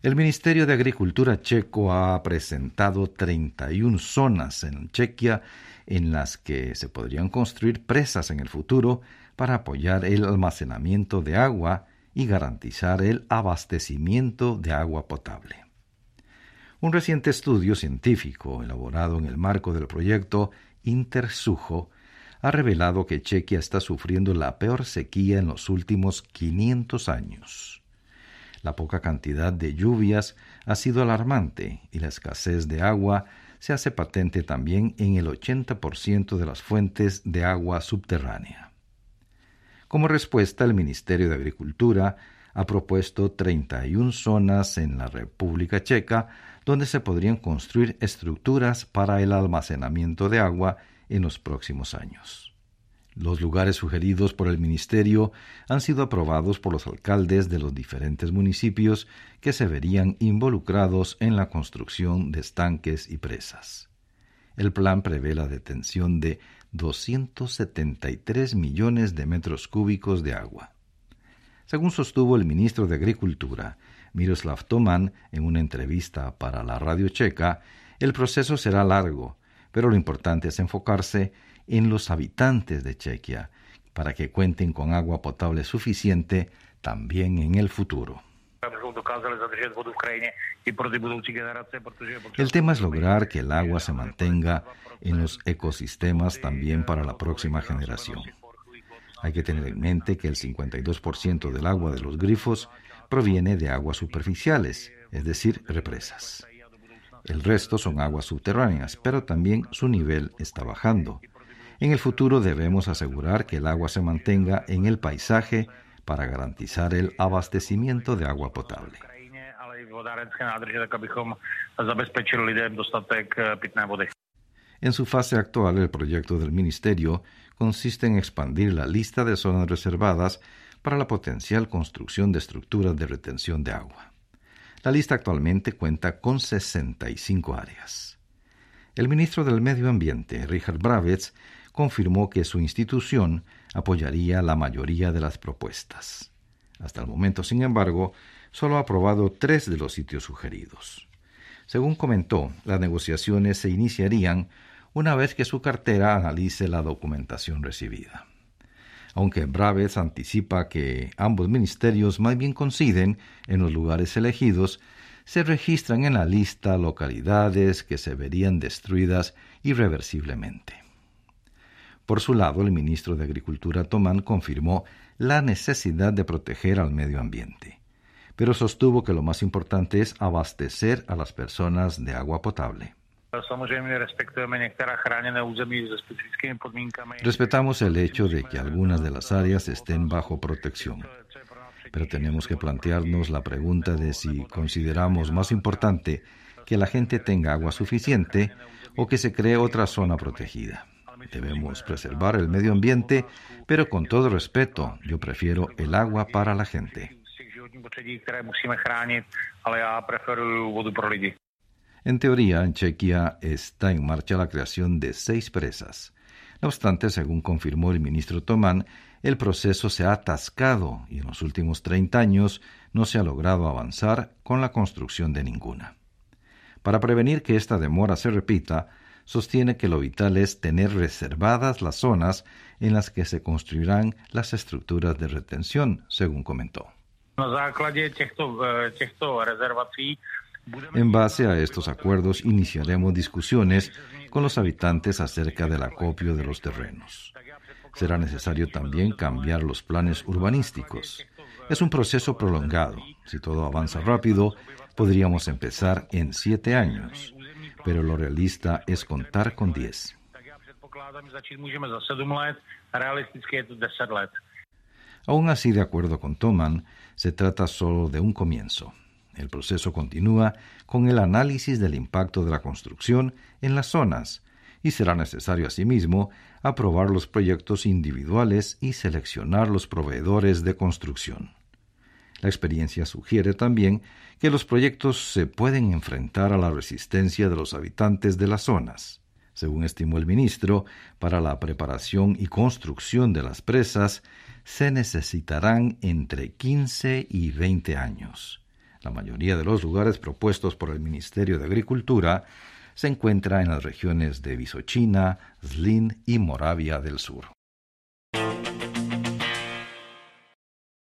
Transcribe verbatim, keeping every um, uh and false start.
El Ministerio de Agricultura checo ha presentado treinta y una zonas en Chequia en las que se podrían construir presas en el futuro para apoyar el almacenamiento de agua y garantizar el abastecimiento de agua potable. Un reciente estudio científico elaborado en el marco del proyecto Intersujo ha revelado que Chequia está sufriendo la peor sequía en los últimos quinientos años. La poca cantidad de lluvias ha sido alarmante y la escasez de agua se hace patente también en el ochenta por ciento de las fuentes de agua subterránea. Como respuesta, el Ministerio de Agricultura ha propuesto treinta y una zonas en la República Checa donde se podrían construir estructuras para el almacenamiento de agua en los próximos años. Los lugares sugeridos por el Ministerio han sido aprobados por los alcaldes de los diferentes municipios que se verían involucrados en la construcción de estanques y presas. El plan prevé la detención de doscientos setenta y tres millones de metros cúbicos de agua. Según sostuvo el ministro de Agricultura, Miroslav Toman, en una entrevista para la radio checa, el proceso será largo, pero lo importante es enfocarse en los habitantes de Chequia, para que cuenten con agua potable suficiente también en el futuro. El tema es lograr que el agua se mantenga en los ecosistemas también para la próxima generación. Hay que tener en mente que el cincuenta y dos por ciento del agua de los grifos proviene de aguas superficiales, es decir, represas. El resto son aguas subterráneas, pero también su nivel está bajando. En el futuro debemos asegurar que el agua se mantenga en el paisaje para garantizar el abastecimiento de agua potable. En su fase actual, el proyecto del Ministerio consiste en expandir la lista de zonas reservadas para la potencial construcción de estructuras de retención de agua. La lista actualmente cuenta con sesenta y cinco áreas. El ministro del Medio Ambiente, Richard Brabec, confirmó que su institución apoyaría la mayoría de las propuestas. Hasta el momento, sin embargo, solo ha aprobado tres de los sitios sugeridos. Según comentó, las negociaciones se iniciarían una vez que su cartera analice la documentación recibida. Aunque Brabec anticipa que ambos ministerios más bien coinciden en los lugares elegidos, se registran en la lista localidades que se verían destruidas irreversiblemente. Por su lado, el ministro de Agricultura Toman confirmó la necesidad de proteger al medio ambiente, pero sostuvo que lo más importante es abastecer a las personas de agua potable. Respetamos el hecho de que algunas de las áreas estén bajo protección, pero tenemos que plantearnos la pregunta de si consideramos más importante que la gente tenga agua suficiente o que se cree otra zona protegida. Debemos preservar el medio ambiente, pero con todo respeto, yo prefiero el agua para la gente. En teoría, en Chequia está en marcha la creación de seis presas. No obstante, según confirmó el ministro Toman, el proceso se ha atascado y en los últimos treinta años no se ha logrado avanzar con la construcción de ninguna. Para prevenir que esta demora se repita, sostiene que lo vital es tener reservadas las zonas en las que se construirán las estructuras de retención, según comentó. En base a estos acuerdos, iniciaremos discusiones con los habitantes acerca del acopio de los terrenos. Será necesario también cambiar los planes urbanísticos. Es un proceso prolongado. Si todo avanza rápido, podríamos empezar en siete años. Pero lo realista es contar con diez. Aún así, de acuerdo con Toman, se trata solo de un comienzo. El proceso continúa con el análisis del impacto de la construcción en las zonas y será necesario asimismo aprobar los proyectos individuales y seleccionar los proveedores de construcción. La experiencia sugiere también que los proyectos se pueden enfrentar a la resistencia de los habitantes de las zonas. Según estimó el ministro, para la preparación y construcción de las presas se necesitarán entre quince y veinte años. La mayoría de los lugares propuestos por el Ministerio de Agricultura se encuentra en las regiones de Vysočina, Zlín y Moravia del Sur.